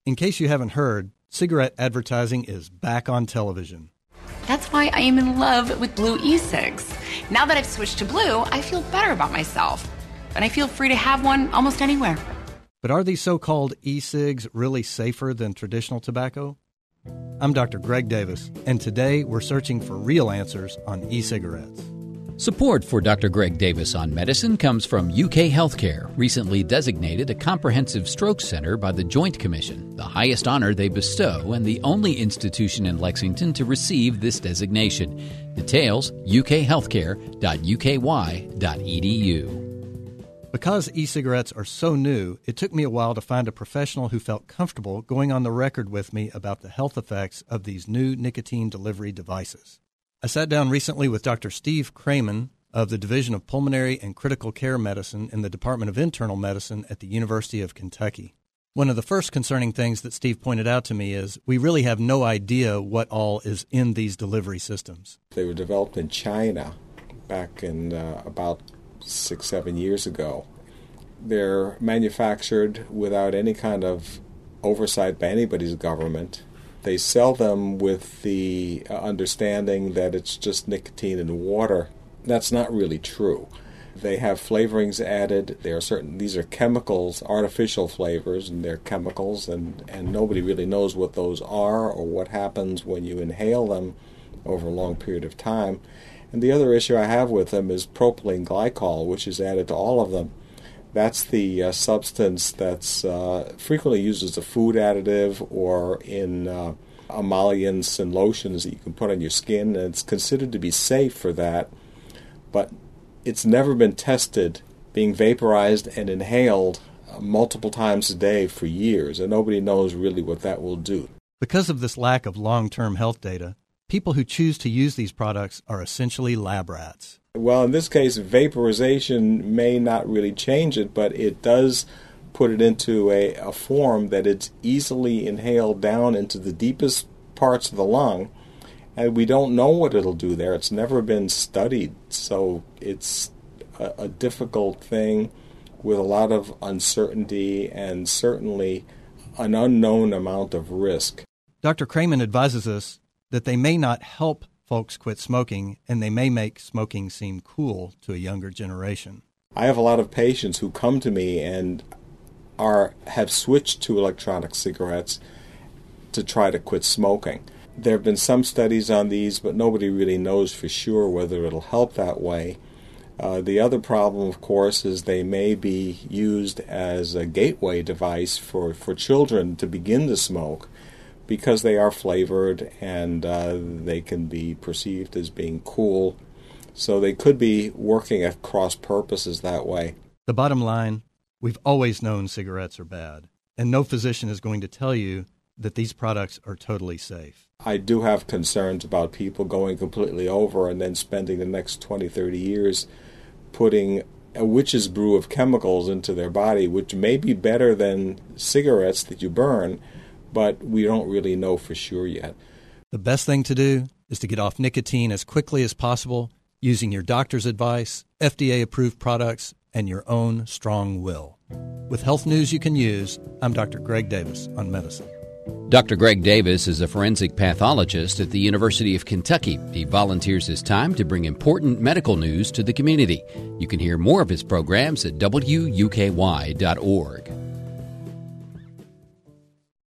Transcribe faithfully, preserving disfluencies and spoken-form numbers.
In case you haven't heard, cigarette advertising is back on television. That's why I am in love with Blue e-cigs. Now that I've switched to Blue, I feel better about myself. And I feel free to have one almost anywhere. But are these so-called e-cigs really safer than traditional tobacco? I'm Doctor Greg Davis, and today we're searching for real answers on e-cigarettes. Support for Doctor Greg Davis on Medicine comes from U K Healthcare, recently designated a comprehensive stroke center by the Joint Commission, the highest honor they bestow and the only institution in Lexington to receive this designation. Details, u k healthcare dot u k y dot e d u. Because e-cigarettes are so new, it took me a while to find a professional who felt comfortable going on the record with me about the health effects of these new nicotine delivery devices. I sat down recently with Doctor Steve Kramen of the Division of Pulmonary and Critical Care Medicine in the Department of Internal Medicine at the University of Kentucky. One of the first concerning things that Steve pointed out to me is we really have no idea what all is in these delivery systems. They were developed in China back in uh, about six, seven years ago. They're manufactured without any kind of oversight by anybody's government. They sell them with the uh, understanding that it's just nicotine and water. That's not really true. They have flavorings added. There are certain, these are chemicals, artificial flavors, and they're chemicals, and, and nobody really knows what those are or what happens when you inhale them over a long period of time. And the other issue I have with them is propylene glycol, which is added to all of them. That's the uh, substance that's uh, frequently used as a food additive or in uh, emollients and lotions that you can put on your skin, and it's considered to be safe for that, but it's never been tested being vaporized and inhaled uh, multiple times a day for years, and nobody knows really what that will do. Because of this lack of long-term health data, people who choose to use these products are essentially lab rats. Well, in this case, vaporization may not really change it, but it does put it into a, a form that it's easily inhaled down into the deepest parts of the lung, and we don't know what it'll do there. It's never been studied, so it's a, a difficult thing with a lot of uncertainty and certainly an unknown amount of risk. Doctor Kramen advises us that they may not help folks quit smoking, and they may make smoking seem cool to a younger generation. I have a lot of patients who come to me and are have switched to electronic cigarettes to try to quit smoking. There have been some studies on these, but nobody really knows for sure whether it'll help that way. Uh, the other problem, of course, is they may be used as a gateway device for, for children to begin to smoke, because they are flavored and uh, they can be perceived as being cool. So they could be working at cross purposes that way. The bottom line, we've always known cigarettes are bad, and no physician is going to tell you that these products are totally safe. I do have concerns about people going completely over and then spending the next twenty, thirty years putting a witch's brew of chemicals into their body, which may be better than cigarettes that you burn, but we don't really know for sure yet. The best thing to do is to get off nicotine as quickly as possible using your doctor's advice, F D A-approved products, and your own strong will. With health news you can use, I'm Doctor Greg Davis on Medicine. Doctor Greg Davis is a forensic pathologist at the University of Kentucky. He volunteers his time to bring important medical news to the community. You can hear more of his programs at w u k y dot org.